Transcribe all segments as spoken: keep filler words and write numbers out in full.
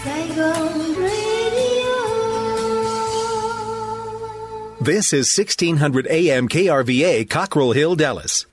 Saigon Radio. This is sixteen hundred A M K R V A, Cockrell Hill, Dallas.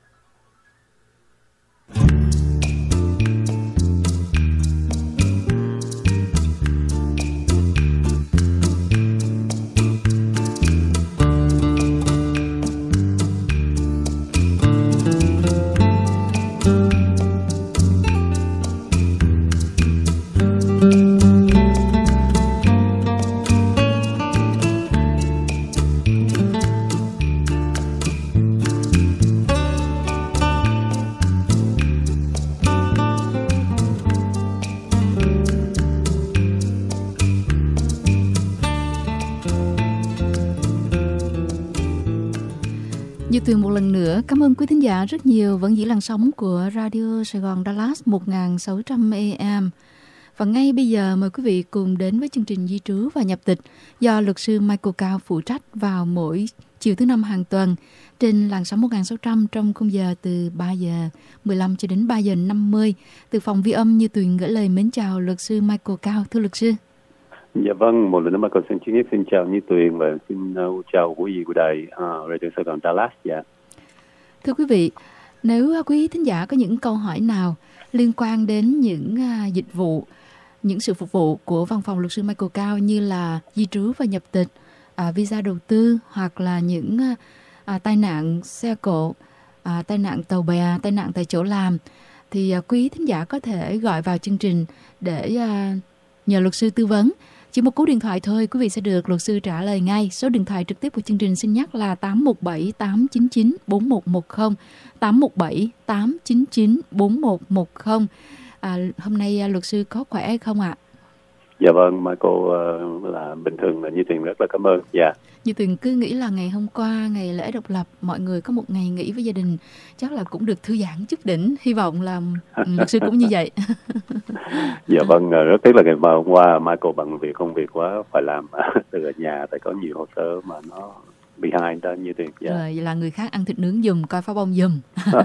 Như Tuyền một lần nữa cảm ơn quý thính giả rất nhiều vẫn giữ làn sóng của Radio Sài Gòn Dallas một nghìn sáu trăm A M. Và ngay bây giờ mời quý vị cùng đến với chương trình Di trú và nhập tịch do luật sư Michael Cao phụ trách vào mỗi chiều thứ năm hàng tuần trên làn sóng một nghìn sáu trăm trong khung giờ từ ba giờ mười lăm cho đến ba giờ năm mươi. Từ phòng vi âm Như Tuyền gửi lời mến chào luật sư Michael Cao. Thưa luật sư. Dạ vâng, một lần nữa Michael xin chính xin chào Như Tuyền và xin uh, chào quý vị của đài uh, Radio Sài Gòn Dallas. Dạ. Thưa quý vị, nếu quý thính giả có những câu hỏi nào liên quan đến những uh, dịch vụ, những sự phục vụ của văn phòng luật sư Michael Cao như là di trú và nhập tịch, uh, visa đầu tư hoặc là những uh, uh, tai nạn xe cộ, uh, tai nạn tàu bè, tai nạn tại chỗ làm, thì uh, quý thính giả có thể gọi vào chương trình để uh, nhờ luật sư tư vấn. Chỉ một cú điện thoại thôi, quý vị sẽ được luật sư trả lời ngay. Số điện thoại trực tiếp của chương trình xin nhắc là tám một bảy tám chín chín bốn một một không, tám một bảy tám chín chín bốn một một không. À, hôm nay luật sư có khỏe hay không ạ? Dạ vâng, Michael uh, là bình thường là Như Tuyền rất là cảm ơn. Dạ. Như Tuyền cứ nghĩ là ngày hôm qua, ngày lễ độc lập, mọi người có một ngày nghỉ với gia đình, chắc là cũng được thư giãn chút đỉnh. Hy vọng là luật sư cũng như vậy. Dạ vâng, rất tiếc là ngày hôm qua Michael bận việc công việc quá, phải làm từ ở nhà, tại có nhiều hồ sơ mà nó behind đó Như Tuyền. Dạ. Rồi, vậy là người khác ăn thịt nướng giùm, coi pháo bông giùm.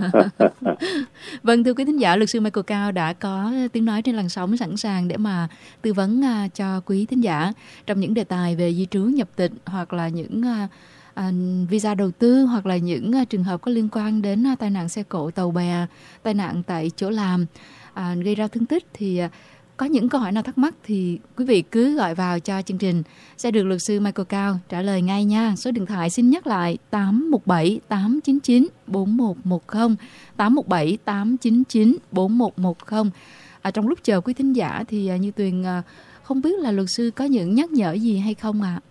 Vâng, thưa quý thính giả, luật sư Michael Cao đã có tiếng nói trên làn sóng sẵn sàng để mà tư vấn uh, cho quý thính giả trong những đề tài về di trú nhập tịch hoặc là những uh, uh, visa đầu tư hoặc là những uh, trường hợp có liên quan đến uh, tai nạn xe cộ, tàu bè, tai nạn tại chỗ làm, uh, gây ra thương tích. Thì uh, có những câu hỏi nào thắc mắc thì quý vị cứ gọi vào cho chương trình, sẽ được luật sư Michael Cao trả lời ngay nha. Số điện thoại xin nhắc lại tám một bảy tám chín chín bốn một một không, tám một bảy tám chín chín bốn một một không. À, trong lúc chờ quý thính giả thì Như Tuyền không biết là luật sư có những nhắc nhở gì hay không ạ?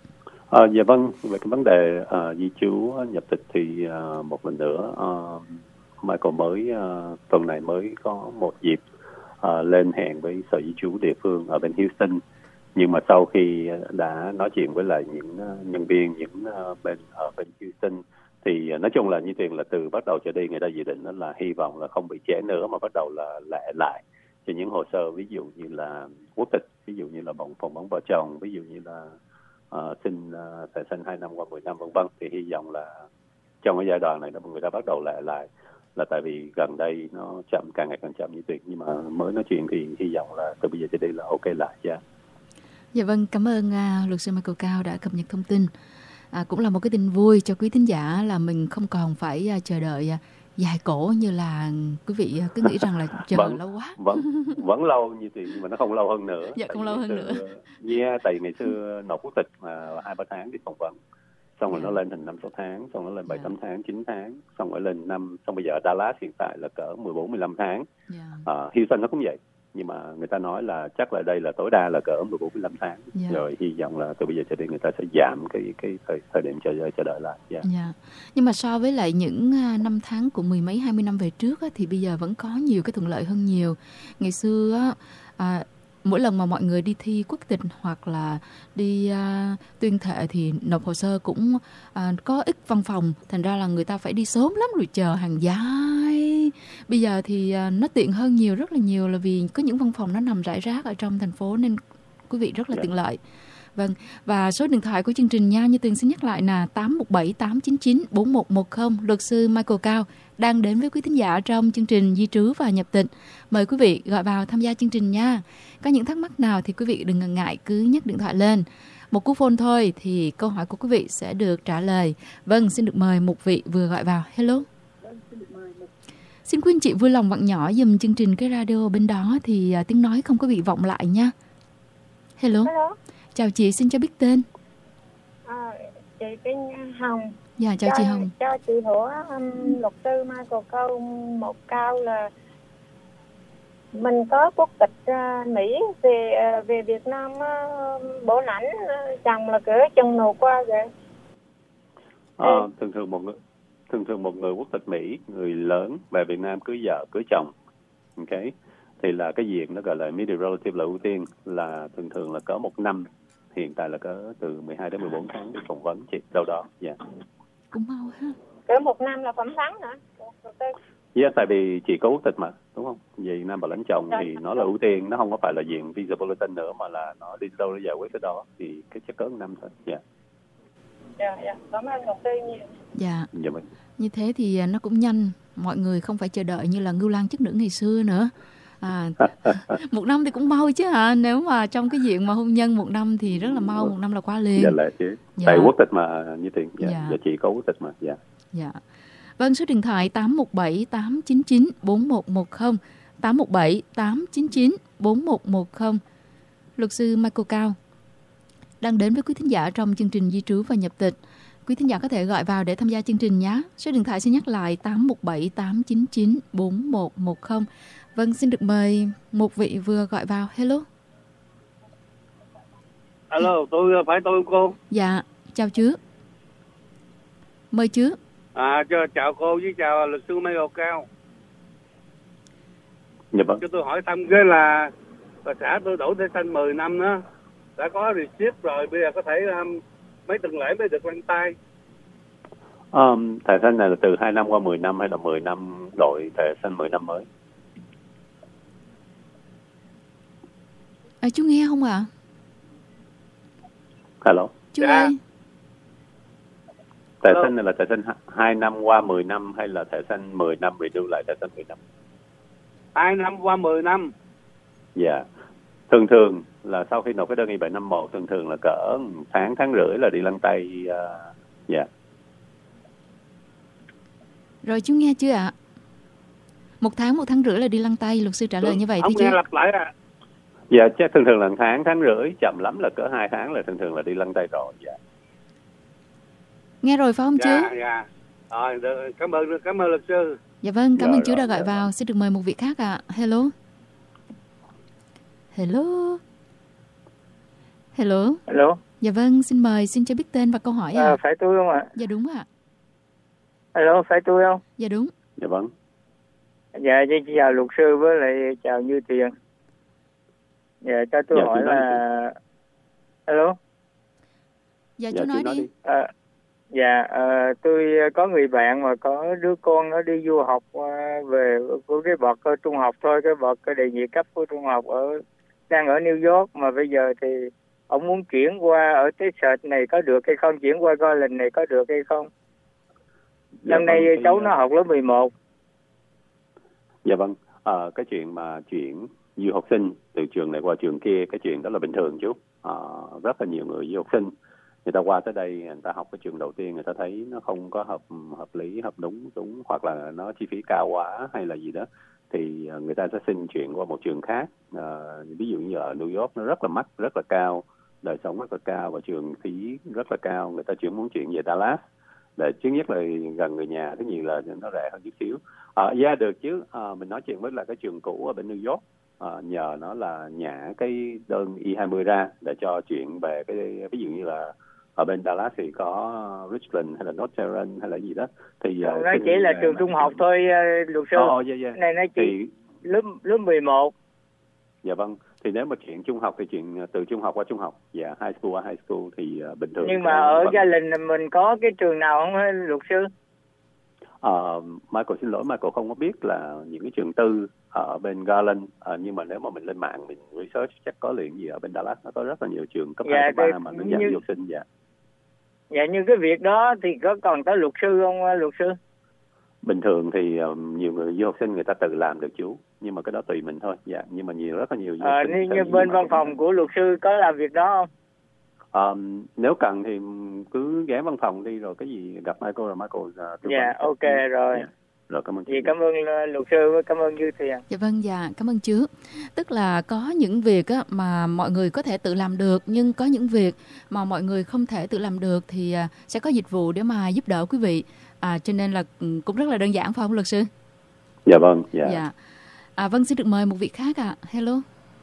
À? À, dạ vâng, về cái vấn đề uh, di trú nhập tịch thì uh, một lần nữa uh, Michael mới uh, tuần này mới có một dịp Uh, lên hẹn với sở di trú địa phương ở bên Houston, nhưng mà sau khi đã nói chuyện với lại những uh, nhân viên những uh, bên ở bên Houston thì uh, nói chung là như Tuyền là từ bắt đầu trở đi người ta dự định đó là hy vọng là không bị trễ nữa mà bắt đầu là lệ lại cho những hồ sơ ví dụ như là quốc tịch, ví dụ như là bồng phòng bóng vợ chồng, ví dụ như là uh, xin uh, thẻ xanh hai năm qua mười năm vân vân. Thì hy vọng là trong cái giai đoạn này người ta bắt đầu lệ lại, là tại vì gần đây nó chậm, càng ngày càng chậm như Tuyền, nhưng mà mới nói chuyện thì hy vọng là từ bây giờ trở đi là ok lại. Yeah. Dạ vâng, cảm ơn uh, luật sư Michael Cao đã cập nhật thông tin. À, cũng là một cái tin vui cho quý thính giả là mình không còn phải uh, chờ đợi uh, dài cổ như là quý vị uh, cứ nghĩ rằng là chờ vẫn, lâu quá. Vẫn vẫn lâu như Tuyền, nhưng mà nó không lâu hơn nữa. Dạ, không lâu hơn xưa, nữa. Yeah, tại ngày xưa nộp quốc tịch mà hai ba tháng đi phỏng vấn, xong rồi yeah. nó lên thành năm sáu tháng, xong nó lên bảy tám yeah. tháng, chín tháng, xong rồi lên năm, xong bây giờ Dallas hiện tại là cỡ mười bốn mười lăm tháng. Yeah. À, Houston nó cũng vậy, nhưng mà người ta nói là chắc là đây là tối đa là cỡ mười bốn mười lăm tháng. Yeah. Rồi hy vọng là từ bây giờ trở đi người ta sẽ giảm cái cái thời, thời điểm chờ chờ đợi lại. Yeah. Yeah. Nhưng mà so với lại những năm tháng của mười mấy hai mươi năm về trước á, thì bây giờ vẫn có nhiều cái thuận lợi hơn nhiều. Ngày xưa á, à, mỗi lần mà mọi người đi thi quốc tịch hoặc là đi uh, tuyên thệ thì nộp hồ sơ cũng uh, có ít văn phòng, thành ra là người ta phải đi sớm lắm rồi chờ hàng dài. Bây giờ thì uh, nó tiện hơn nhiều, rất là nhiều, là vì có những văn phòng nó nằm rải rác ở trong thành phố nên quý vị rất là tiện lợi. Vâng, và số điện thoại của chương trình nha, như Tuyền xin nhắc lại là tám một bảy tám chín chín bốn một một không. Luật sư Michael Cao đang đến với quý thính giả trong chương trình Di trú và nhập tịch. Mời quý vị gọi vào tham gia chương trình nha. Có những thắc mắc nào thì quý vị đừng ngần ngại, cứ nhấc điện thoại lên. Một cú phone thôi thì câu hỏi của quý vị sẽ được trả lời. Vâng, xin được mời một vị vừa gọi vào. Hello. Xin quý anh chị vui lòng vặn nhỏ dùm chương trình cái radio bên đó thì uh, tiếng nói không có bị vọng lại nha. Hello. Hello. Chào chị, xin cho biết tên. À, chị tên Hồng. Dạ, chào cho, chị Hồng. Cho chị hỏi um, luật sư Michael câu một câu là mình có quốc tịch uh, Mỹ về uh, về Việt Nam uh, bổ lãnh uh, chồng là cỡ chừng nộp qua rồi. À, thường thường một người thường thường một người quốc tịch Mỹ, người lớn về Việt Nam cưới vợ cưới chồng, ok, thì là cái diện nó gọi là immediate relative là ưu tiên, là thường thường là có một năm, hiện tại là có từ mười hai đến mười bốn tháng để phỏng vấn chị đâu đó. Dạ. Yeah. Cũng mau ha. Cỡ một năm là phỏng vấn hả? Dạ, yeah, tại vì chị có quốc tịch mà, đúng không? Vì Nam bảo lãnh chồng Rồi. thì nó là ưu tiên, nó không có phải là diện visa bulletin nữa, mà là nó đi đâu để giải quyết cái đó, thì cái chắc cỡ một năm thôi. Dạ. Yeah. Dạ, dạ, cảm ơn luật sư nhiều. Dạ. Dạ mình. Như thế thì nó cũng nhanh, mọi người không phải chờ đợi như là Ngưu Lang chức nữ ngày xưa nữa. À, một năm thì cũng mau chứ hả? Nếu mà trong cái diện mà hôn nhân một năm thì rất là mau, một năm là qua liền. Dạ là chứ. Dạ. Tại quốc tịch mà như tiền. Dạ. Dạ. Dạ chị có quốc tịch mà. Dạ. Dạ. Vâng, số điện thoại tám một bảy tám chín chín bốn một một không, tám một bảy tám chín chín bốn một một không. Luật sư Michael Cao đang đến với quý thính giả trong chương trình Di trú và nhập tịch. Quý thính giả có thể gọi vào để tham gia chương trình nhé. Số điện thoại xin nhắc lại tám một bảy tám chín chín bốn một một không. Vâng, xin được mời một vị vừa gọi vào. Hello. Alo, tôi phải tôi cô. Dạ, chào chú. Mời chú. À, cho, chào cô với chào luật sư Michael Cao. Dạ vâng. Cho tôi hỏi thăm cái là bà xã tôi đổ thẻ xanh mười năm đó, đã có receipt rồi, bây giờ có thể um, mấy tuần lễ mới được lăn tay. Um, thẻ xanh này là từ hai năm qua mười năm hay là mười năm đổi thẻ xanh mười năm mới? À, chú nghe không ạ? À? Hello. Chú Dạ. ơi. Thẻ Hello. xanh này là thẻ xanh hai năm qua mười năm hay là thẻ xanh mười năm renew lại thẻ xanh mười năm? Hai năm qua mười năm. Dạ. Yeah. Thường thường là sau khi nộp cái đơn y bảy năm một, thường thường là cỡ tháng, tháng rưỡi là đi lăn tay. Dạ. Uh, yeah. Rồi chú nghe chưa ạ? Một tháng, một tháng rưỡi là đi lăn tay, luật sư trả lời như vậy Không thưa chú. nghe lặp lại à? Dạ, chắc thường thường là tháng, tháng rưỡi, chậm lắm là cỡ hai tháng là thường thường là đi lăn tay rồi. Dạ. Nghe rồi phải không Dạ, chú? dạ. Rồi, được, cảm ơn, cảm ơn luật sư. Dạ vâng, cảm Dạ, ơn chú rồi, đã gọi dạ, vào. rồi. Xin được mời một vị khác ạ. À. Hello. Hello. Hello. Alo. Dạ vâng, xin mời, xin cho biết tên và câu hỏi ạ. À, À. phải tôi không ạ? Dạ đúng ạ. Alo, phải tôi không? Dạ đúng. Dạ vâng. Dạ, chị chào luật sư với lại chào Như Tiền. Dạ, cho tôi Dạ, hỏi chị nói là... Alo. Dạ, Dạ, chú nói chị nói đi. đi. À, dạ, à, tôi có người bạn mà có đứa con nó đi du học à, về của cái bậc uh, trung học thôi, cái bậc uh, đề nhị cấp của trung học ở đang ở New York, mà bây giờ thì ông muốn chuyển qua ở Texas này có được hay không, chuyển qua Garland này có được hay không? Dạ Năm nay vâng, thì, cháu nó học lớp mười một. Dạ vâng, à, cái chuyện mà chuyển du học sinh từ trường này qua trường kia, cái chuyện đó là bình thường chú. À, rất là nhiều người du học sinh, người ta qua tới đây, người ta học cái trường đầu tiên, người ta thấy nó không có hợp hợp lý, hợp đúng, đúng hoặc là nó chi phí cao quá hay là gì đó, thì người ta sẽ xin chuyển qua một trường khác. À, ví dụ như ở New York nó rất là mắc, rất là cao, đời sống rất là cao và trường phí rất là cao, người ta chuyển muốn chuyển về Dallas để thứ nhất là gần người nhà, thứ nhì là nó rẻ hơn chút xíu. À, yeah, được chứ. À, mình nói chuyện với là cái trường cũ ở bên New York, à, nhờ nó là nhả cái đơn I hai mươi ra để cho chuyện về cái, ví dụ như là ở bên Dallas thì có Richland hay là North Carolina hay là gì đó, thì Nó chỉ là trường trung học thôi, uh, luật sư. Oh, yeah, yeah. Này nó chỉ thì lớp lớp mười một. Dạ vâng, thì nếu mà chuyện trung học thì chuyện từ trung học qua trung học, dạ, high school qua high school thì uh, bình thường. Nhưng mà ở Gia Đình mình có cái trường nào không hả luật sư? Uh, Michael xin lỗi, Michael không có biết là những cái trường tư ở bên Garland, uh, nhưng mà nếu mà mình lên mạng mình research chắc có liền gì ở bên Dallas, nó có rất là nhiều trường cấp dạ, hai, cấp ba mà nó dành như... du học sinh. Dạ. Dạ, như cái việc đó thì có còn tới luật sư không luật sư? Bình thường thì um, nhiều người du học sinh người ta tự làm được chú, nhưng mà cái đó tùy mình thôi. Dạ, nhưng mà nhiều rất là nhiều du học À, sinh. như bên văn phòng của luật sư có làm việc đó không? Um, nếu cần thì cứ ghé văn phòng đi, rồi cái gì gặp Michael rồi Michael uh, tư Dạ, vấn. ok rồi. Yeah. Rồi cảm ơn chị. Dạ, cảm ơn uh, luật sư, cảm ơn Như Thiền. Dạ vâng, dạ, cảm ơn chú. Tức là có những việc á, mà mọi người có thể tự làm được, nhưng có những việc mà mọi người không thể tự làm được thì uh, sẽ có dịch vụ để mà giúp đỡ quý vị. À, cho nên là cũng rất là đơn giản phải không luật sư? Dạ vâng, dạ. Dạ. À, vâng, xin được mời một vị khác ạ. À. Hello.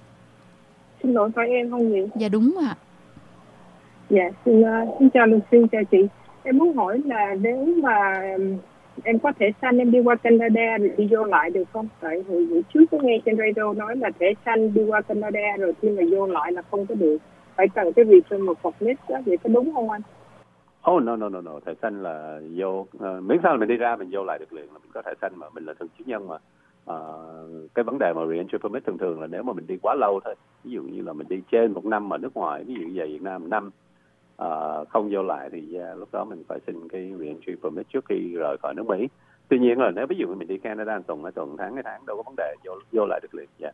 Xin lỗi, phải em không nhỉ? Dạ đúng ạ. À. Dạ, xin, uh, xin chào luật sư, chào chị. Em muốn hỏi là nếu mà um, em có thẻ xanh em đi qua Canada rồi đi vô lại được không? Tại hồi buổi trước có nghe trên radio nói là thẻ xanh đi qua Canada rồi khi mà vô lại là không có được. Phải cần cái việc một forklift đó, vậy có đúng không anh? Oh no no no no, thẻ xanh là vô uh, miễn sao là mình đi ra mình vô lại được liền là mình có thẻ xanh, mà mình là thường trú nhân mà. Uh, cái vấn đề mà re-entry permit thường thường là nếu mà mình đi quá lâu thôi, ví dụ như là mình đi trên một năm ở nước ngoài, ví dụ như về Việt Nam một năm uh, không vô lại thì yeah, lúc đó mình phải xin cái re-entry permit trước khi rời khỏi nước Mỹ. Tuy nhiên là nếu ví dụ mình đi Canada một tuần, hai tuần, tháng, hai tháng đâu có vấn đề, vô vô lại được liền. Dạ.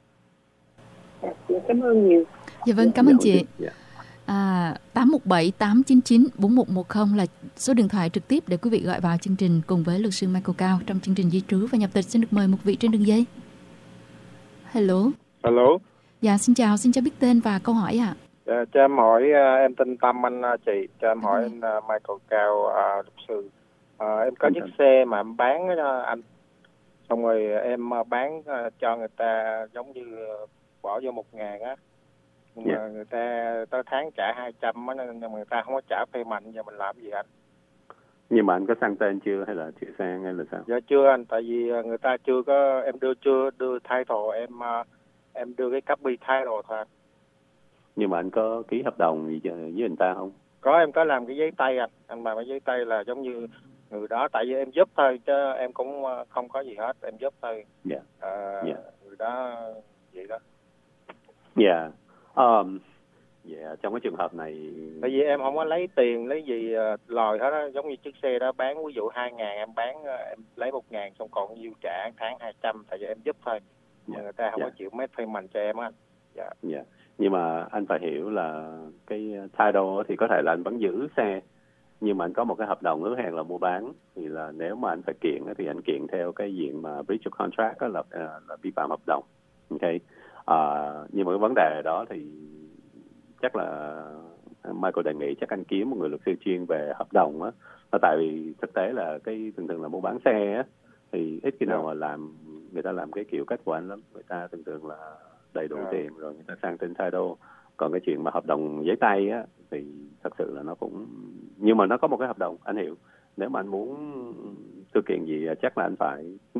Yeah. Dạ, cảm ơn nhiều. Dạ vâng, cảm ơn chị. Yeah. À, tám một bảy tám chín chín bốn một một không là số điện thoại trực tiếp để quý vị gọi vào chương trình cùng với luật sư Michael Cao trong chương trình di trú và nhập tịch. Xin được mời một vị trên đường dây. Hello. Hello. Dạ, xin chào, xin cho biết tên và câu hỏi ạ. À, cho em hỏi, em tên Tâm anh chị, cho em hỏi anh Michael Cao, uh, luật sư. À, em có chiếc xe mà em bán uh, anh, xong rồi em bán uh, cho người ta giống như bỏ vô một ngàn á. Nhưng mà yeah. người ta tới tháng trả hai trăm á, nên người ta không có trả payment, giờ mình làm gì anh? Nhưng mà anh có sang tên chưa hay là chưa sang hay là sao? Dạ chưa anh, tại vì người ta chưa có, em đưa chưa đưa title, em em đưa cái copy title thôi. Nhưng mà anh có ký hợp đồng gì với người ta không? Có, em có làm cái giấy tay anh, anh làm cái giấy tay là giống như người đó, tại vì em giúp thôi chứ em cũng không có gì hết, em giúp thôi. Dạ. Yeah. À, yeah. Người đó vậy đó. Dạ. Yeah. Um, yeah, trong cái trường hợp này, tại vì em không có lấy tiền lấy gì uh, lòi hết á, giống như chiếc xe đó bán ví dụ hai ngàn em bán uh, em lấy một ngàn xong còn nhiêu trả tháng hai trăm, tại vì em giúp thôi. Mà yeah. người ta không yeah. có chịu make payment cho em á. Dạ. Yeah. Yeah. Nhưng mà anh phải hiểu là cái title thì có thể là anh vẫn giữ xe, nhưng mà anh có một cái hợp đồng hứa hẹn là mua bán, thì là nếu mà anh phải kiện thì anh kiện theo cái diện mà breach of contract đó, là là vi phạm hợp đồng. Ok. À, nhưng mà cái vấn đề đó thì chắc là Michael đề nghị chắc anh kiếm một người luật sư chuyên về hợp đồng á, tại vì thực tế là cái thường thường là mua bán xe á thì ít khi nào mà làm người ta làm cái kiểu cách của anh lắm, người ta thường thường là đầy đủ tiền rồi người ta sang tên title, còn cái chuyện mà hợp đồng giấy tay á thì thật sự là nó cũng, nhưng mà nó có một cái hợp đồng, anh hiểu. Nếu mà anh muốn thư kiện gì chắc là anh phải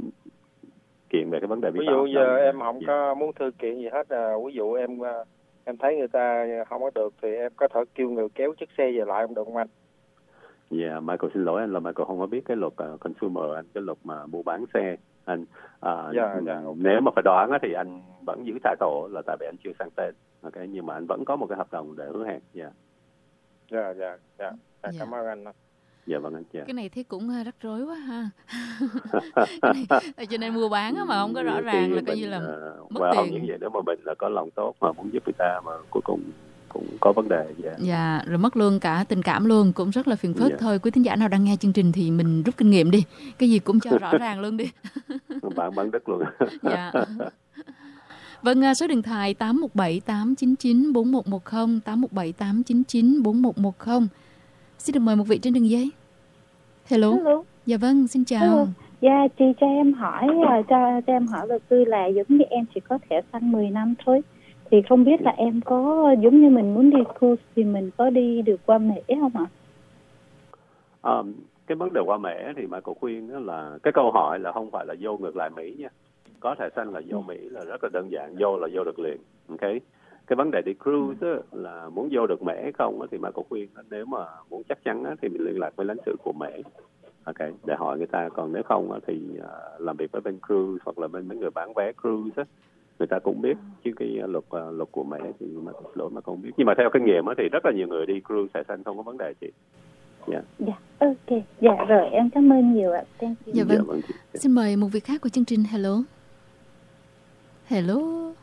kiện về cái vấn đề vi phạm. Ví dụ giờ em không yeah. có muốn thư kiện gì hết, à, ví dụ em em thấy người ta không có được thì em có thể kêu người kéo chiếc xe về lại, không được không anh? Dạ, yeah, Michael xin lỗi anh là Michael không có biết cái luật uh, consumer, anh cái luật mà mua bán xe anh. Uh, yeah, yeah, okay. Nếu mà phải đoán á, thì anh vẫn giữ title là tại vì anh chưa sang tên, ok, nhưng mà anh vẫn có một cái hợp đồng để hứa hẹn. Dạ. Dạ dạ dạ. Cảm ơn anh. Dạ vâng anh. Dạ. Cái này thấy cũng rắc rối quá ha. Này, cho nên mua bán mà không có rõ ràng là coi như là uh, mất tiền. Như vậy nếu mà mình là có lòng tốt mà muốn giúp người ta mà cuối cùng cũng có vấn đề. Dạ. Dạ, rồi mất luôn cả tình cảm luôn, cũng rất là phiền phức. Dạ. Thôi quý thính giả nào đang nghe chương trình thì mình rút kinh nghiệm đi, cái gì cũng cho rõ ràng luôn đi. Bạn bán đất luôn. Dạ. Vâng, số điện thoại tám một bảy tám chín chín bốn một một không, tám một bảy tám chín chín bốn một một không. Xin được mời một vị trên đường dây. Hello. Hello. Dạ vâng, xin chào. Hello. Dạ, chị cho em hỏi, cho, cho em hỏi luật sư là giống như em chỉ có thẻ xanh mười năm thôi. Thì không biết là em có, giống như mình muốn đi cruise thì mình có đi được qua Mễ không ạ? À, cái vấn đề qua Mễ thì mà cô khuyên là cái câu hỏi là không phải là vô ngược lại Mỹ nha. Có thẻ xanh là vô Mỹ là rất là đơn giản, vô là vô được liền. Ok. Cái vấn đề đi cruise á, là muốn vô được Mễ không á, thì mà cô khuyên nếu mà muốn chắc chắn á, thì mình liên lạc với lãnh sự của Mễ, ok, để hỏi người ta. Còn nếu không á, thì uh, làm việc với bên cruise hoặc là bên mấy người bán vé cruise á, người ta cũng biết chứ cái luật uh, luật của Mễ thì mà lỗi mà không biết. Nhưng mà theo kinh nghiệm á, thì rất là nhiều người đi cruise thẻ xanh không có vấn đề chị. Yeah. Dạ, ok. Dạ rồi, em cảm ơn nhiều ạ. Thank you. Dạ vâng. Dạ vâng. Xin mời một vị khác của chương trình. Hello. Hello.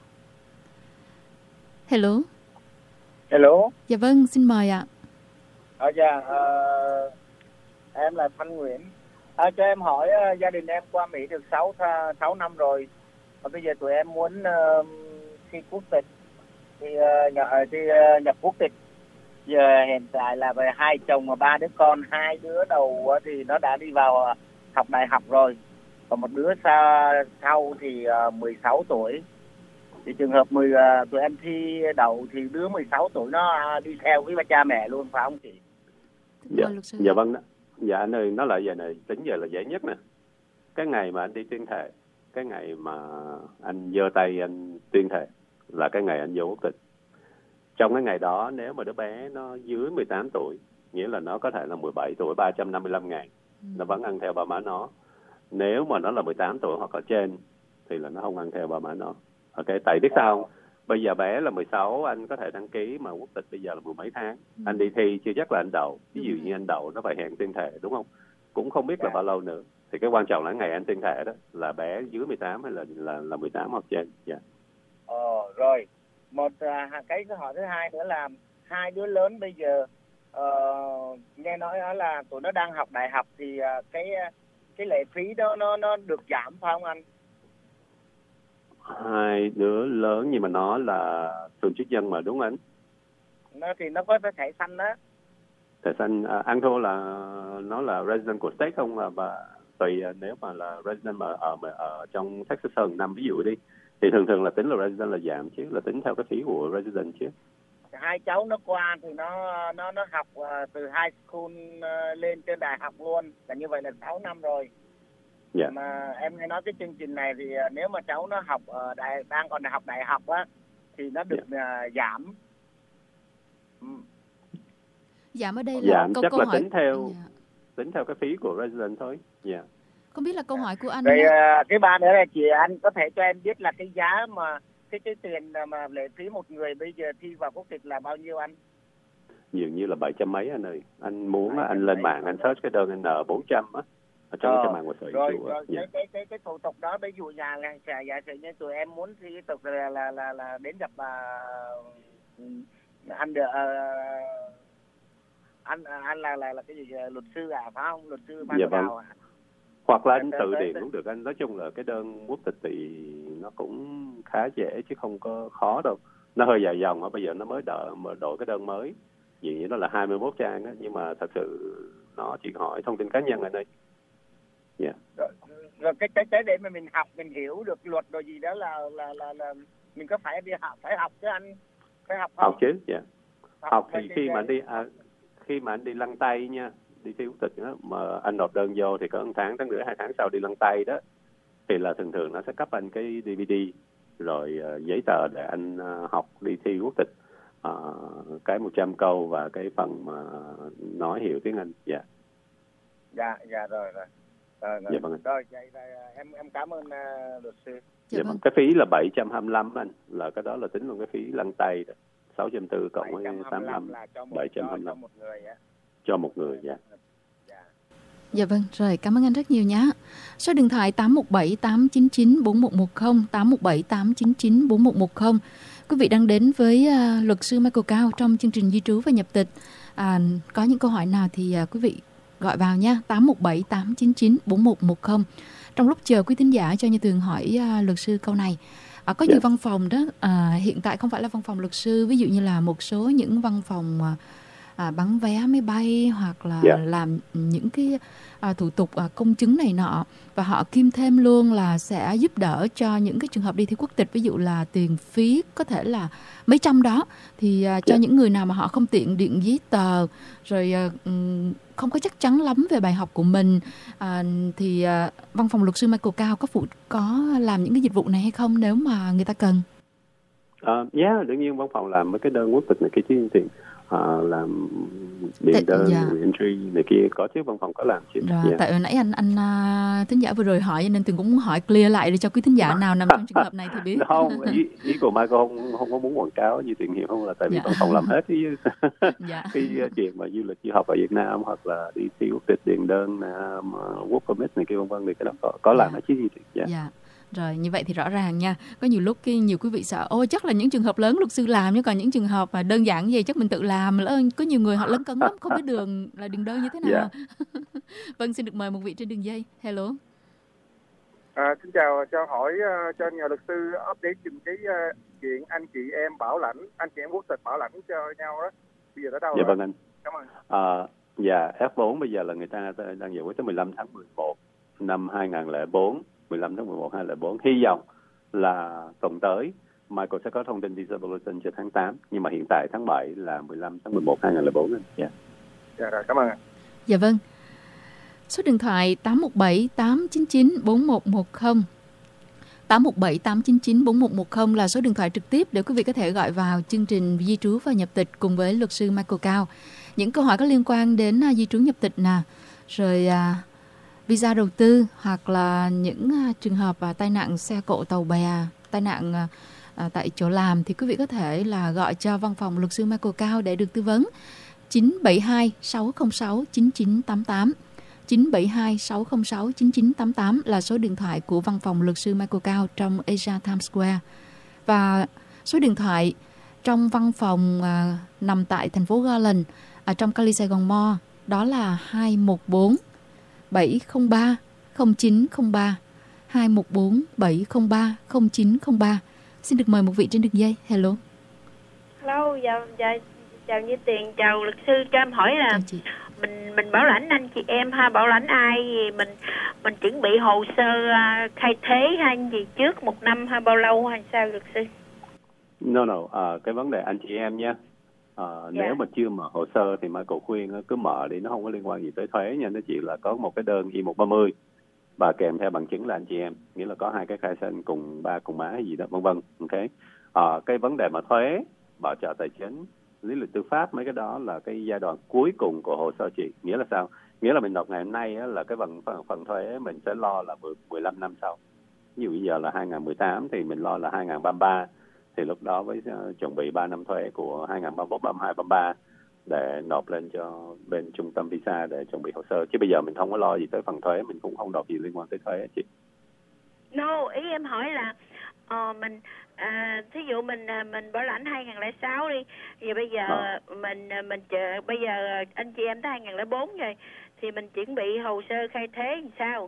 Hello. Hello. Dạ vâng, xin mời ạ. Ờ dạ, ờ, em là Thanh Nguyễn. À, cho em hỏi, uh, gia đình em qua Mỹ được sáu năm rồi. Và bây giờ tụi em muốn uh, thi quốc tịch, thì, uh, nhập, thì uh, nhập quốc tịch. Giờ hiện tại là về hai chồng và ba đứa con, hai đứa đầu uh, thì nó đã đi vào uh, học đại học rồi. Còn một đứa sau, sau thì uh, mười sáu tuổi. Thì trường hợp mười uh, tụi em thi đậu thì đứa mười sáu tuổi nó uh, đi theo với ba cha mẹ luôn, phải không chị? Dạ, dạ vâng đó. Dạ anh ơi, nó là vậy này, tính giờ là dễ nhất nè. Cái ngày mà anh đi tuyên thệ, cái ngày mà anh giơ tay anh tuyên thệ là cái ngày anh vô quốc tịch. Trong cái ngày đó, nếu mà đứa bé nó dưới mười tám tuổi, nghĩa là nó có thể là mười bảy tuổi, ba trăm năm mươi lăm ngày, ừ. nó vẫn ăn theo ba má nó. Nếu mà nó là mười tám tuổi hoặc ở trên, thì là nó không ăn theo ba má nó. Ok, tại biết sao không? Bây giờ bé là mười sáu, anh có thể đăng ký, mà quốc tịch bây giờ là mười mấy tháng. Ừ. Anh đi thi chưa chắc là anh đậu. Ví dụ như anh đậu, nó phải hẹn tuyên thệ, đúng không? Cũng không biết là bao lâu nữa. Thì cái quan trọng là ngày anh tuyên thệ đó, là bé dưới mười tám hay là là, là mười tám hoặc trên. Dạ. Ờ, rồi. Một à, cái câu hỏi thứ hai nữa là hai đứa lớn bây giờ uh, nghe nói là tụi nó đang học đại học thì uh, cái cái lệ phí đó nó nó được giảm phải không anh? Hai đứa lớn nhưng mà nó là thường trú dân mà, đúng không anh? Nó thì nó có cái thẻ xanh đó. Thẻ xanh, à, anh thua là nó là resident của state không, là mà tùy, nếu mà là resident mà ở mà ở trong Texas hơn năm ví dụ đi, thì thường thường là tính là resident là giảm chứ, là tính theo cái phí của resident chứ. Hai cháu nó qua thì nó nó nó học uh, từ high school uh, lên trên đại học luôn, là như vậy là sáu năm rồi. Yeah. Mà em nghe nói cái chương trình này thì uh, nếu mà cháu nó học uh, đại đang còn học đại học á thì nó được yeah. uh, giảm. Ừ. Giảm ở đây là giảm câu, chắc câu là hỏi... tính theo yeah. tính theo cái phí của resident thôi. Dạ. Yeah. Không biết là câu hỏi của anh. Rồi uh, cái ba nữa là chị anh có thể cho em biết là cái giá mà cái cái tiền mà lệ phí một người bây giờ thi vào quốc tịch là bao nhiêu anh? Dường như là bảy trăm mấy anh ơi. Anh muốn á, anh lên mạng anh search cái đơn N bốn trăm á, ở trong ờ, cái mạng của sở rồi, chủ. Rồi cái, cái cái cái thủ tục đó, ví dụ nhà là giả sử như tụi em muốn thi tục là là là, là đến gặp uh, anh được uh, anh anh là là là cái gì luật sư à, phải không? Luật sư Phan dạ vâng. à? Hoặc là anh tự điền cũng được anh. Nói chung là cái đơn quốc tịch thì nó cũng khá dễ chứ không có khó đâu. Nó hơi dài dòng á, bây giờ nó mới đợi mà đổi cái đơn mới. Vì như nó là hai mươi mốt trang á, nhưng mà thật sự nó chỉ hỏi thông tin cá nhân ở đây. Dạ. Yeah. Rồi, rồi cái cái cái để mà mình học, mình hiểu được luật rồi gì đó là là là, là mình có phải đi học, phải học chứ anh, phải học không? Học chứ, dạ. Yeah. Học, học thì khi cái... mà anh đi à, khi mà anh đi lăn tay nha, đi thi quốc tịch đó, mà anh nộp đơn vô thì có một tháng, tháng nửa, hai tháng sau đi lăn tay đó, thì là thường thường nó sẽ cấp anh cái đê vê đê rồi uh, giấy tờ để anh uh, học đi thi quốc tịch, uh, cái một trăm câu và cái phần mà nói hiểu tiếng Anh. Dạ. Yeah. Dạ, dạ rồi rồi. Rồi, rồi. Dạ vâng. Rồi, vậy là em em cảm ơn uh, luật sư. Dạ, dạ vâng. Cái phí là bảy trăm hai mươi lăm anh, là cái đó là tính luôn cái phí lăn tay đó. sáu trăm bốn mươi cộng với tám mươi lăm, bảy trăm hai mươi lăm cho một người á. Cho một người, dạ. Dạ vâng, rồi cảm ơn anh rất nhiều nhé. Số điện thoại tám một bảy tám chín chín bốn một một không, tám một bảy tám chín chín bốn một một không. Quý vị đang đến với uh, luật sư Michael Cao trong chương trình di trú và nhập tịch. À, có những câu hỏi nào thì uh, quý vị gọi vào nha, tám một bảy tám chín chín bốn một một không. Trong lúc chờ quý thính giả cho Như Tường hỏi uh, luật sư câu này. À, có nhiều yeah. văn phòng đó, à, hiện tại không phải là văn phòng luật sư, ví dụ như là một số những văn phòng à, bán vé máy bay hoặc là yeah. làm những cái à, thủ tục à, công chứng này nọ, và họ kiêm thêm luôn là sẽ giúp đỡ cho những cái trường hợp đi thi quốc tịch, ví dụ là tiền phí có thể là mấy trăm đó, thì à, cho yeah. những người nào mà họ không tiện điện giấy tờ, rồi à, không có chắc chắn lắm về bài học của mình, à, thì à, văn phòng luật sư Michael Cao có phụ có làm những cái dịch vụ này hay không nếu mà người ta cần? Dạ, uh, yeah, đương nhiên văn phòng làm mấy cái đơn quốc tịch này cái chứ tiền uh, làm điền Tại- đơn, dạ. entry này kia có chứ, văn phòng có làm chứ. Rồi, Dạ. tại hồi nãy anh anh à, thính giả vừa rồi hỏi nên Tường cũng muốn hỏi clear lại để cho quý thính giả nào nằm trong trường hợp này thì biết. Không, ý, ý của Michael không không có muốn quảng cáo như Tuyền hiểu không, là tại vì Dạ. văn phòng làm hết chứ. Dạ. Cái chuyện mà du lịch du học ở Việt Nam hoặc là đi thi quốc tịch, điền đơn, uh, work permit này kia vân vân thì cái đó có, có làm hết chứ gì. Dạ. Dạ. Rồi, như vậy thì rõ ràng nha. Có nhiều lúc cái nhiều quý vị sợ ôi chắc là những trường hợp lớn luật sư làm, nhưng còn những trường hợp mà đơn giản gì chắc mình tự làm. Lỡ có nhiều người họ lấn cấn lắm, không biết đường là điền đơn như thế nào. Vâng, xin được mời một vị trên đường dây. Hello. À, xin chào, cho hỏi uh, cho nhờ luật sư update dùm cái uh, chuyện anh chị em bảo lãnh, anh chị em quốc tịch bảo lãnh cho nhau đó. Bây giờ tới đâu Dạ rồi? vâng anh. Cảm ơn. À, dạ, F bốn bây giờ là người ta đang giải quyết tới mười lăm tháng mười một năm hai không không bốn, mười lăm tháng mười một hai không không bốn. Hy vọng là tuần tới Michael sẽ có thông tin visa bulletin cho tháng tám, nhưng mà hiện tại tháng bảy là mười lăm tháng mười một hai không không bốn. Dạ. Dạ rồi, cảm ơn anh. Dạ vâng. Số điện thoại tám một bảy tám chín chín bốn một một không. tám một bảy tám chín chín bốn một một không là số điện thoại trực tiếp để quý vị có thể gọi vào chương trình di trú và nhập tịch cùng với luật sư Michael Cao. Những câu hỏi có liên quan đến uh, di trú nhập tịch nè, rồi uh, visa đầu tư, hoặc là những uh, trường hợp uh, tai nạn xe cộ tàu bè, tai nạn uh, uh, tại chỗ làm thì quý vị có thể là gọi cho văn phòng luật sư Michael Cao để được tư vấn. chín bảy hai sáu không sáu chín chín tám tám. chín bảy hai sáu không sáu chín chín tám tám là số điện thoại của văn phòng luật sư Michael Cao trong Asia Times Square. Và số điện thoại trong văn phòng à, nằm tại thành phố Garland, ở trong Cali Sài Gòn Mall, đó là hai một bốn bảy không ba không chín không ba. hai một bốn bảy không ba không chín không ba. Xin được mời một vị trên đường dây. Hello. Hello, dạ, dạ, chào Như Tiền, chào luật sư, cho em hỏi là mình mình bảo lãnh anh chị em ha, bảo lãnh ai gì mình mình chuẩn bị hồ sơ uh, khai thế hay gì trước một năm hay bao lâu hay sao luật sư? No no, à, cái vấn đề anh chị em nha. À, Dạ. Nếu mà chưa mở hồ sơ thì Michael khuyên cứ mở đi, nó không có liên quan gì tới thuế nha. Nó chỉ là có một cái đơn I một ba mươi và kèm theo bằng chứng là anh chị em, nghĩa là có hai cái khai sinh cùng ba cùng má hay gì đó vân vân. Ok. À, cái vấn đề mà thuế, bảo trợ tài chính, lý lịch tư pháp, mấy cái đó là cái giai đoạn cuối cùng của hồ sơ chị. Nghĩa là sao? Nghĩa là mình nộp ngày hôm nay á, là cái phần, phần phần thuế mình sẽ lo là mười lăm năm sau. Ví dụ bây giờ là hai không một tám thì mình lo là hai không ba ba, thì lúc đó với uh, chuẩn bị ba năm thuế của hai không ba mốt, ba hai, ba ba để nộp lên cho bên trung tâm visa để chuẩn bị hồ sơ. Chứ bây giờ mình không có lo gì tới phần thuế, mình cũng không nộp gì liên quan tới thuế chị. No, ý em hỏi là uh, mình à, thí dụ mình mình bảo lãnh hai không không sáu đi, thì bây giờ à. mình mình chờ bây giờ anh chị em tới hai không không bốn rồi thì mình chuẩn bị hồ sơ khai thế làm sao?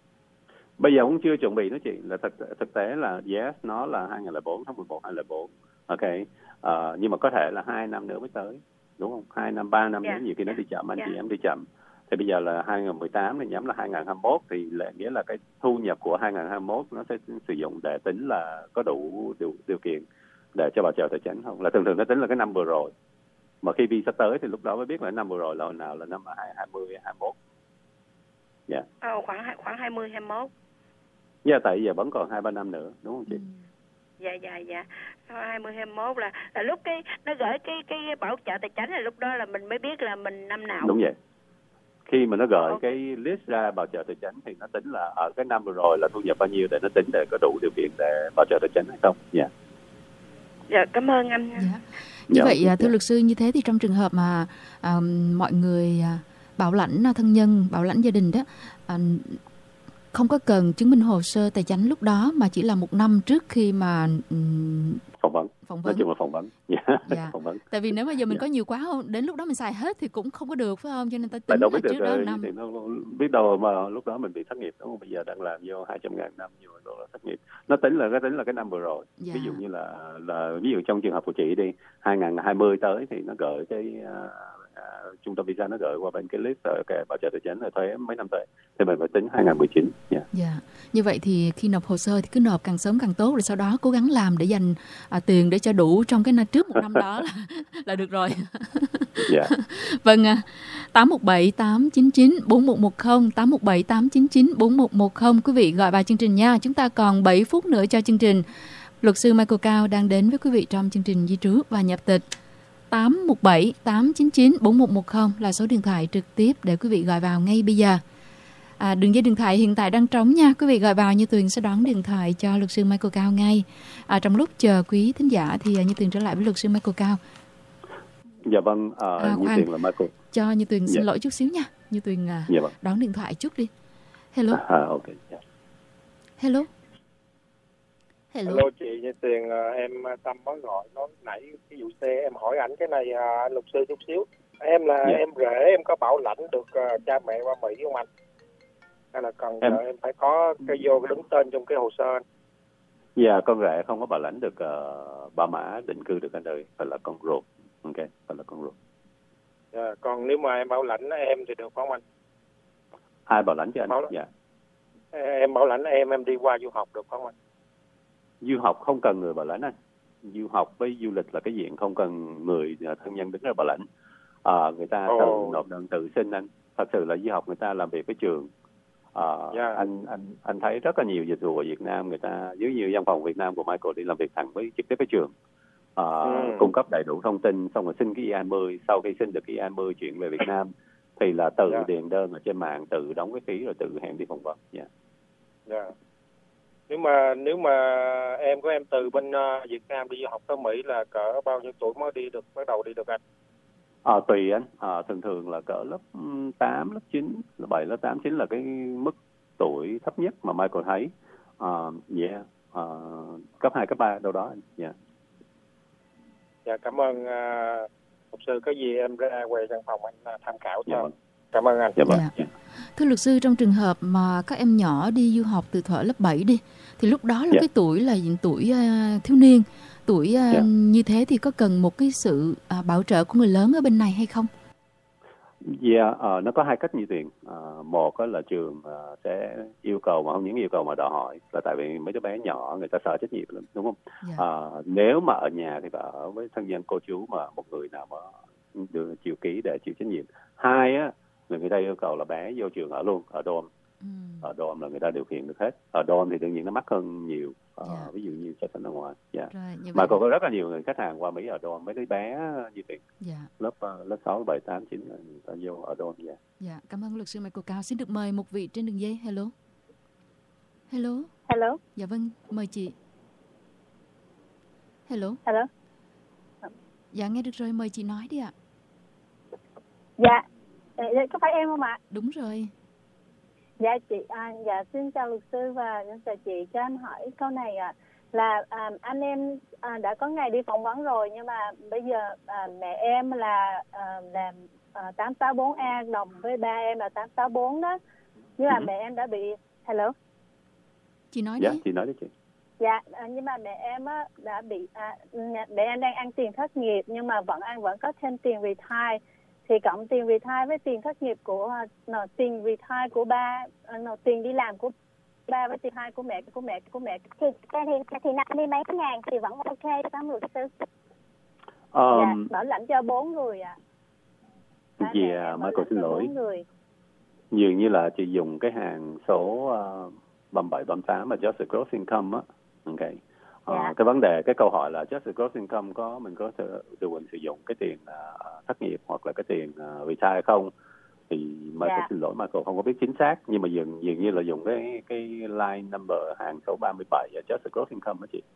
Bây giờ cũng chưa chuẩn bị đó chị, là thực thực tế là yes, nó là hai không không bốn tháng mười một hai không không bốn. Ok. Uh, nhưng mà có thể là hai năm nữa mới tới, đúng không? Hai năm, ba năm yeah. nữa nhiều khi nó đi chậm, anh yeah. chị em đi chậm. Thì bây giờ là hai không một tám thì nhắm là hai không hai mốt, thì là, nghĩa là cái thu nhập của hai không hai mốt nó sẽ sử dụng để tính là có đủ điều, điều kiện để cho bảo trợ tài chính không? Là thường thường nó tính là cái năm vừa rồi. Mà khi visa tới thì lúc đó mới biết là năm vừa rồi là hồi nào, là năm hai không hai không, hai mốt. Dạ. Yeah. Oh, khoảng khoảng hai mươi, hai mốt. Dạ, yeah, tại giờ vẫn còn hai ba năm nữa, đúng không chị? Ừ. Dạ dạ dạ. Sau hai mươi, hai mốt là là lúc cái nó gửi cái cái bảo trợ tài chính, là lúc đó là mình mới biết là mình năm nào. Đúng vậy. Khi mà nó gửi okay. cái list ra bảo trợ tài chính thì nó tính là ở cái năm vừa rồi là thu nhập bao nhiêu để nó tính để có đủ điều kiện để bảo trợ tài chính hay không. Dạ. Yeah. Dạ, cảm ơn anh. Dạ. Như dạ, vậy dạ. Thưa luật sư, như thế thì trong trường hợp mà à, mọi người à, bảo lãnh thân nhân, bảo lãnh gia đình đó, à, không có cần chứng minh hồ sơ tài chính lúc đó, mà chỉ là một năm trước khi mà um, phỏng vấn. phỏng vấn. Nói chung là phỏng vấn. Yeah. Yeah. Phỏng vấn. Tại vì nếu mà giờ mình yeah. có nhiều quá không, đến lúc đó mình xài hết thì cũng không có được, phải không? Cho nên ta tính là trước đó năm. Thì nó biết đâu mà lúc đó mình bị thất nghiệp, đúng không? Bây giờ đang làm vô hai trăm ngàn năm nhiều rồi là thất nghiệp. Nó tính là cái tính là cái năm vừa rồi. Yeah. Ví dụ như là là ví dụ trong trường hợp của chị đi, hai không hai không tới thì nó gửi cái uh, Uh, trung tâm visa nó gửi qua bên cái list uh, cái bảo trợ tài chính là thuế mấy năm tới thì mình phải tính hai không một chín. Yeah. Yeah. Như vậy thì khi nộp hồ sơ thì cứ nộp càng sớm càng tốt, rồi sau đó cố gắng làm để dành uh, tiền để cho đủ trong cái năm trước một năm đó là, là được rồi. Yeah. Vâng, uh, tám một bảy tám chín chín bốn một một không, tám một bảy tám chín chín bốn một một không, quý vị gọi vào chương trình nha. Chúng ta còn bảy phút nữa cho chương trình. Luật sư Michael Cao đang đến với quý vị trong chương trình di trú và nhập tịch. tám một bảy tám chín chín bốn một một không là số điện thoại trực tiếp để quý vị gọi vào ngay bây giờ. À, đường dây điện thoại hiện tại đang trống nha. Quý vị gọi vào Như Tuyền sẽ đón điện thoại cho luật sư Michael Cao ngay. À, trong lúc chờ quý thính giả thì Như Tuyền trở lại với luật sư Michael Cao. Dạ vâng, uh, à, Như Tuyền là Michael. Cho Như Tuyền xin dạ. lỗi chút xíu nha. Như Tuyền uh, dạ vâng. đón điện thoại chút đi. Hello. À, ok. Yeah. Hello. Hello. Hello chị Như Tuyền, em Tâm mới gọi nói nãy cái vụ xe em hỏi ảnh cái này uh, luật sư chút xíu. Em là yeah. em rể em có bảo lãnh được uh, cha mẹ qua Mỹ không anh? Hay là cần em... em phải có cái vô cái đứng tên trong cái hồ sơ anh? Dạ, con rể không có bảo lãnh được uh, ba mã định cư được anh ơi, phải là con ruột. Ok, phải là con ruột. Dạ, còn nếu mà em bảo lãnh em thì được không anh? Ai bảo lãnh cho anh? Bảo lãnh. Dạ. Em bảo lãnh em em đi qua du học được không anh? Du học không cần người bảo lãnh anh. Du học với du lịch là cái diện không cần người thân nhân đứng ra bảo lãnh. À, người ta oh. tự nộp đơn tự xin anh. Thật sự là du học người ta làm việc với trường. À, yeah. anh anh anh thấy rất là nhiều dịch vụ ở Việt Nam người ta dưới nhiều văn phòng Việt Nam của Michael đi làm việc thẳng với trực tiếp với trường. À, ừ. Cung cấp đầy đủ thông tin xong rồi xin cái I hai mươi, sau khi xin được cái I hai mươi chuyển về Việt Nam thì là tự yeah. điền đơn ở trên mạng, tự đóng cái phí rồi tự hẹn đi phỏng vấn. Dạ. Yeah. Yeah. Nếu mà nếu mà em của em từ bên uh, Việt Nam đi du học tới Mỹ là cỡ bao nhiêu tuổi mới đi được, bắt đầu đi được anh? À, tùy anh, à, thường thường là cỡ lớp tám, lớp chín, lớp bảy, lớp tám, chín là cái mức tuổi thấp nhất mà Michael thấy. À, yeah, à, cấp hai, cấp ba đâu đó anh. Yeah. Dạ, cảm ơn uh, luật sư, có gì em ra quầy văn phòng anh uh, tham khảo cho. Dạ. Cảm ơn anh. Dạ, vâng. Dạ. Thưa luật sư, trong trường hợp mà các em nhỏ đi du học từ thuở lớp bảy đi, thì lúc đó là dạ. cái tuổi là tuổi uh, thiếu niên, tuổi uh, dạ. như thế thì có cần một cái sự uh, bảo trợ của người lớn ở bên này hay không? Dạ, yeah, uh, nó có hai cách như tiền. Uh, một là trường uh, sẽ yêu cầu mà không những yêu cầu mà đòi hỏi, là tại vì mấy đứa bé nhỏ người ta sợ trách nhiệm lắm, đúng không? Dạ. Uh, nếu mà ở nhà thì phải ở với thân nhân cô chú mà một người nào mà được chịu ký để chịu trách nhiệm. Hai á, là người ta yêu cầu là bé vô trường ở luôn, ở dorm. Ừ. Ở dorm là người ta điều khiển được hết. Ở dorm thì đương nhiên nó mắc hơn nhiều. Uh, yeah. Ví dụ như sẽ thành ở ngoài. Yeah. Rồi, mà còn có rất là nhiều người khách hàng qua Mỹ ở dorm, mấy đứa bé như vậy. Yeah. Lớp uh, lớp sáu, bảy, tám, chín là người ta vô ở dorm. Yeah. Dạ, cảm ơn luật sư Michael Cao. Xin được mời một vị trên đường dây. Hello. Hello. Hello. Dạ vâng, mời chị. Hello. Hello. Dạ nghe được rồi, mời chị nói đi ạ. Dạ, có phải em không ạ? Đúng rồi. Dạ chị, à, dạ xin chào luật sư và chào chị, cho em hỏi câu này ạ. À, là à, anh em à, đã có ngày đi phỏng vấn rồi, nhưng mà bây giờ à, mẹ em là à, làm à, tám sáu bốn A đồng với ba em là tám sáu bốn đó. Nhưng mà ừ. mẹ em đã bị... Hello. Chị nói dạ, đi. Chị nói đi chị. Dạ, à, nhưng mà mẹ em á, đã bị... À, mẹ em đang ăn tiền thất nghiệp nhưng mà vẫn ăn vẫn có thêm tiền retire. Thì cộng tiền retire với tiền thất nghiệp của... No, tiền retire của ba... No, tiền đi làm của ba với tiền hai của mẹ của mẹ của mẹ thì thì thì năm mươi mấy ngàn thì vẫn ok đó luật sư. Um, dạ, bảo lãnh cho bốn người ạ. À. Dạ, yeah, Michael xin lỗi. Dường như là chị dùng cái hàng số uh, ba mươi bảy, ba mươi tám mà Just Gross Income á. Ok. Uh, dạ. Cái vấn đề, cái câu hỏi là Just Gross Income có mình có được quyền sử dụng cái tiền uh, thất nghiệp hoặc là cái tiền uh, retire không? Thì Michael dạ. xin lỗi Michael không có biết chính xác, nhưng mà dường dường như là dùng cái cái line number hàng số ba mươi bảy ở Just Gross Income đó chị.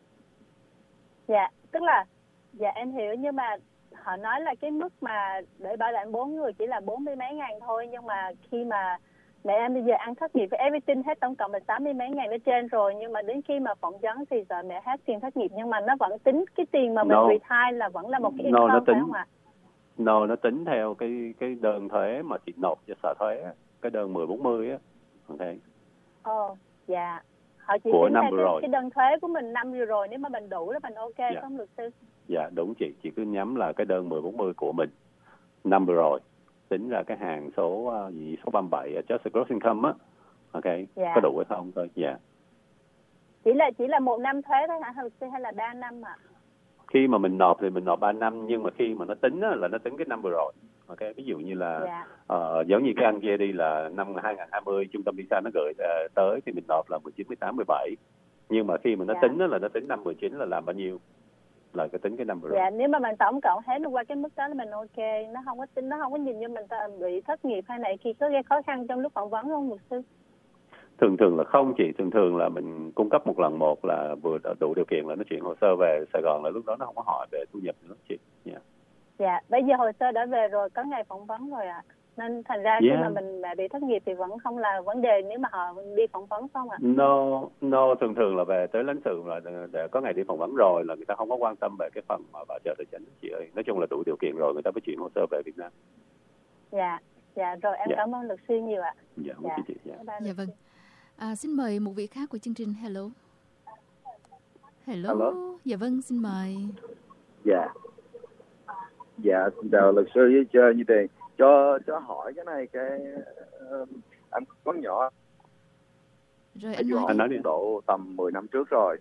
Dạ, tức là dạ em hiểu, nhưng mà họ nói là cái mức mà để bảo lãnh bốn người chỉ là bốn mươi mấy ngàn thôi, nhưng mà khi mà mẹ em bây giờ ăn thất nghiệp với everything hết tổng cộng là tám mươi mấy ngàn ở trên rồi, nhưng mà đến khi mà phỏng vấn thì giờ mẹ hết tiền thất nghiệp, nhưng mà nó vẫn tính cái tiền mà mình no. retire là vẫn là một cái income no, phải không ạ? No, nó tính theo cái cái đơn thuế mà chị nộp cho sở thuế, cái đơn mười bốn mươi á. Ok. Ồ, oh, dạ. Họ chỉ tính theo cái, cái đơn thuế của mình năm vừa rồi, nếu mà mình đủ là mình ok dạ. không luật sư? Dạ, đúng chị, chị cứ nhắm là cái đơn mười bốn mươi của mình năm vừa rồi, tính ra cái hàng số uh, gì số ba mươi bảy Just Gross Income á. Ok. Dạ. Có đủ hay không thôi. Dạ. Chỉ là chỉ là một năm thuế thôi hả luật sư hay là ba năm ạ? À? Khi mà mình nộp thì mình nộp ba năm, nhưng mà khi mà nó tính á, là nó tính cái năm vừa rồi. Ok, ví dụ như là yeah. uh, giống như cái anh kia đi là năm hai không hai không trung tâm visa nó gửi uh, tới thì mình nộp là mười chín, mười tám, mười bảy. Nhưng mà khi mà nó yeah. tính á, là nó tính năm mười chín là làm bao nhiêu. là cái tính cái năm vừa rồi. Dạ, nếu mà mình tổng cộng hết qua cái mức đó là mình ok, nó không có tính, nó không có nhìn như mình bị thất nghiệp hay này khi có gây khó khăn trong lúc phỏng vấn không luật sư? Thường thường là không chị, thường thường là mình cung cấp một lần một là vừa đủ điều kiện là nó chuyển hồ sơ về Sài Gòn, là lúc đó nó không có hỏi về thu nhập nữa chị. Yeah. Dạ, bây giờ hồ sơ đã về rồi, có ngày phỏng vấn rồi ạ. À. Nên thành ra yeah. khi mà mình bị thất nghiệp thì vẫn không là vấn đề nếu mà họ đi phỏng vấn không ạ? À? No, no, thường thường là về tới lãnh sự là để có ngày đi phỏng vấn rồi là người ta không có quan tâm về cái phần mà bảo trợ tài chính chị ơi. Nói chung là đủ điều kiện rồi người ta mới chuyển hồ sơ về Việt Nam. Dạ, dạ rồi em yeah. cảm ơn luật sư nhiều ạ. Dạ, dạ. Chị, dạ. Dạ vâng. À, xin mời một vị khác của chương trình. Hello. Hello. Hello. Dạ vâng, xin mời. Dạ. Dạ, xin chào luật sư với chơi như tiền. Cho cho hỏi cái này cái uh, anh có nhỏ. Rồi anh nói, anh nói đi. Độ tầm mười năm trước rồi.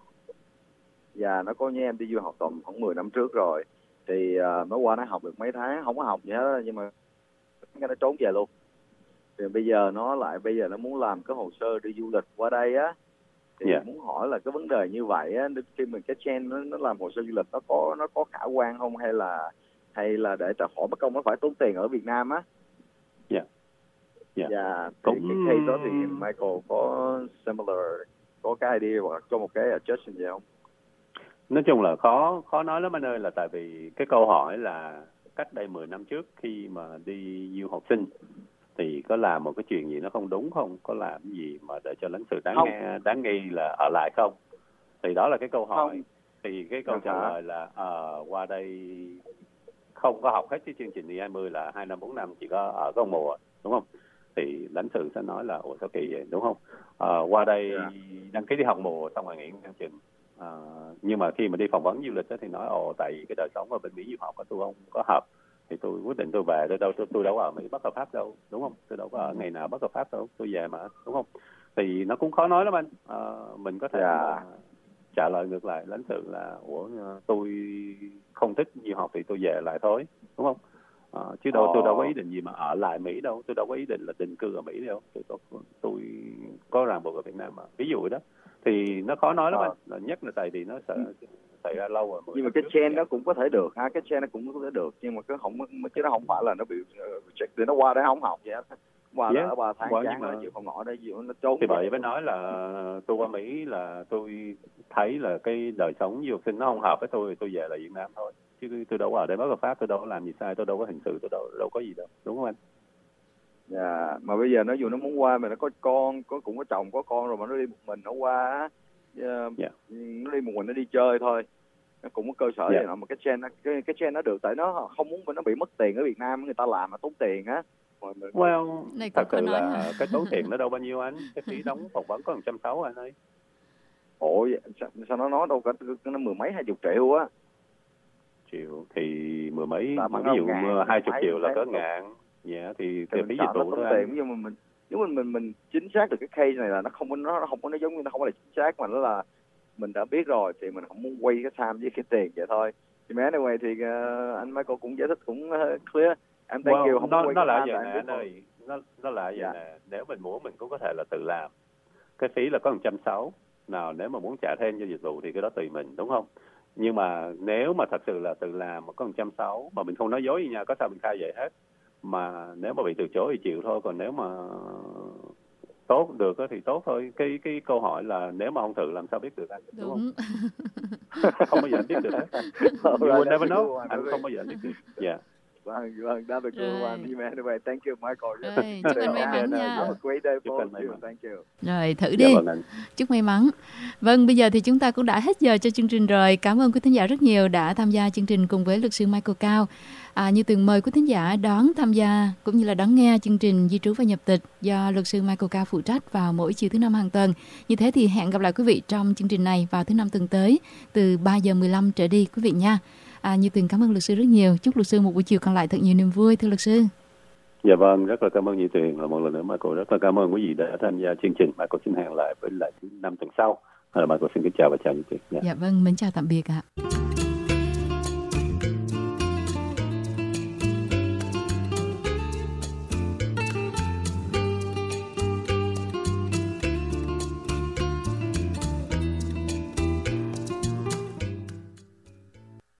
Dạ, nó có như em đi du học tầm khoảng mười năm trước rồi. Thì uh, nó qua nó học được mấy tháng, không có học gì hết, nhưng mà nó trốn về luôn. Thì bây giờ nó lại bây giờ nó muốn làm cái hồ sơ đi du lịch qua đây á. Thì yeah. muốn hỏi là cái vấn đề như vậy á, khi mình cái chain nó, nó làm hồ sơ du lịch nó có nó có khả quan không, hay là hay là để trả khỏi bất công nó phải tốn tiền ở Việt Nam á? Dạ. Dạ. Dạ. Thì cái case đó thì Michael có similar, có cái idea hoặc có một cái adjustment gì không? Nói chung là khó khó nói lắm anh ơi, là tại vì cái câu hỏi là cách đây mười năm trước khi mà đi du học sinh thì có làm một cái chuyện gì nó không đúng không, có làm gì mà để cho lãnh sự đáng không. nghe đáng nghi là ở lại không, thì đó là cái câu hỏi. Không. Thì cái câu không trả lời là uh, qua đây không có học hết cái chương trình đi hai mươi là hai năm bốn năm chỉ có ở có một mùa, đúng không? Thì lãnh sự sẽ nói là ủa sao kỳ vậy, đúng không? Uh, qua đây yeah. đăng ký đi học mùa xong rồi nghỉ chương trình. Uh, nhưng mà khi mà đi phỏng vấn du lịch đó thì nói ồ tại vì cái đời sống ở bên Mỹ du học tôi không có hợp thì tôi quyết định tôi về. Tôi đâu tôi, tôi đâu có ở Mỹ bất hợp pháp đâu, đúng không? Tôi đâu có ở ngày nào bất hợp pháp đâu, tôi về mà, đúng không? Thì nó cũng khó nói lắm anh. Uh, mình có thể yeah. trả lời ngược lại lãnh sự là ủa tôi không thích du học thì tôi về lại thôi, đúng không? Uh, chứ đâu oh. tôi đâu có ý định gì mà ở lại Mỹ đâu, tôi đâu có ý định là định cư ở Mỹ đâu, tôi tôi, tôi có ràng buộc ở Việt Nam mà, ví dụ đó thì nó khó nói lắm anh. Là nhất là tại vì nó sợ xảy ra lâu rồi. Nhưng mà cái chain đó cũng có thể được ha, cái chain nó cũng có thể được, nhưng mà cái không chứ nó không phải là nó bị reject thì nó qua đây không học vậy á, qua yeah. đó ba tháng chán nó chịu không nổi đây chịu nó trốn. Thì bởi mới nói là tôi qua Mỹ là tôi thấy là cái đời sống du học sinh nó không hợp với tôi, tôi về lại Việt Nam thôi, chứ tôi đâu có ở đây bất hợp pháp, tôi đâu có làm gì sai, tôi đâu có hình sự, tôi đâu đâu có gì đâu, đúng không anh? Dạ, yeah. Mà bây giờ nó dù nó muốn qua mà nó có con, có cũng có chồng có con rồi mà nó đi một mình nó qua, uh, yeah. nó đi một mình nó đi chơi thôi, nó cũng có cơ sở yeah. gì nọ. Mà cái chain cái cái chain nó được tại nó không muốn nó bị mất tiền ở Việt Nam, người ta làm mà tốn tiền á. Well, thật sự là hả? Cái tốn tiền nó đâu bao nhiêu anh, cái phí đóng phỏng vấn có một trăm sáu anh ơi. Ủa sao, sao nó nói đâu cả nó mười mấy hai chục triệu á. Triệu thì mười mấy, ví dụ hai chục triệu là có ngàn. Dạ yeah, thì thì phí dịch vụ thôi anh. Nhưng mà mình nếu mình mình mình chính xác được cái case này là nó không có nó không có nó giống như nó không phải là chính xác mà nó là mình đã biết rồi thì mình không muốn quay cái time với cái tiền vậy thôi. Thì mà anyway thì uh, anh Michael cũng giải thích cũng uh, clear. Em thank well, you không nó, quay nó cái là time vậy nè anh ơi. Nó nó là vậy yeah. nè. Nếu mình muốn mình cũng có thể là tự làm. Cái phí là có một trăm sáu mươi. Nào nếu mà muốn trả thêm cho dịch vụ thì cái đó tùy mình, đúng không? Nhưng mà nếu mà thật sự là tự làm mà có một trăm sáu mươi mà mình không nói dối gì nha, có sao mình khai vậy hết. Mà nếu mà bị từ chối thì chịu thôi, còn nếu mà tốt được thì tốt thôi. Cái cái câu hỏi là nếu mà không thử làm sao biết được anh, đúng, đúng không? Không bao giờ anh biết được hết. You will never know. Anh không bao giờ anh biết được. Dạ. Yeah. Vâng, vâng, that was good one. Anyway, thank you Michael. Rồi, chúc anh may mắn nha. Have a great day for you. Thank you. Rồi, thử đi. Dạ, vâng, chúc may mắn. Vâng, bây giờ thì chúng ta cũng đã hết giờ cho chương trình rồi. Cảm ơn quý thính giả rất nhiều đã tham gia chương trình cùng với luật sư Michael Cao. À, như từng mời quý thính giả đón tham gia cũng như là đón nghe chương trình Di trú và nhập tịch do luật sư Michael Cao phụ trách vào mỗi chiều thứ năm hàng tuần. Như thế thì hẹn gặp lại quý vị trong chương trình này vào thứ năm tuần tới từ ba giờ mười lăm trở đi quý vị nha. À, như từng cảm ơn luật sư rất nhiều. Chúc luật sư một buổi chiều còn lại thật nhiều niềm vui thưa luật sư. Dạ vâng, rất là cảm ơn Như Tuyền. Và một lần nữa Michael rất là cảm ơn quý vị đã tham gia chương trình. Michael xin hẹn lại với lại thứ năm tuần sau. Michael xin kính chào và chào Như Tuyền. Dạ. Dạ vâng, mến chào tạm biệt ạ.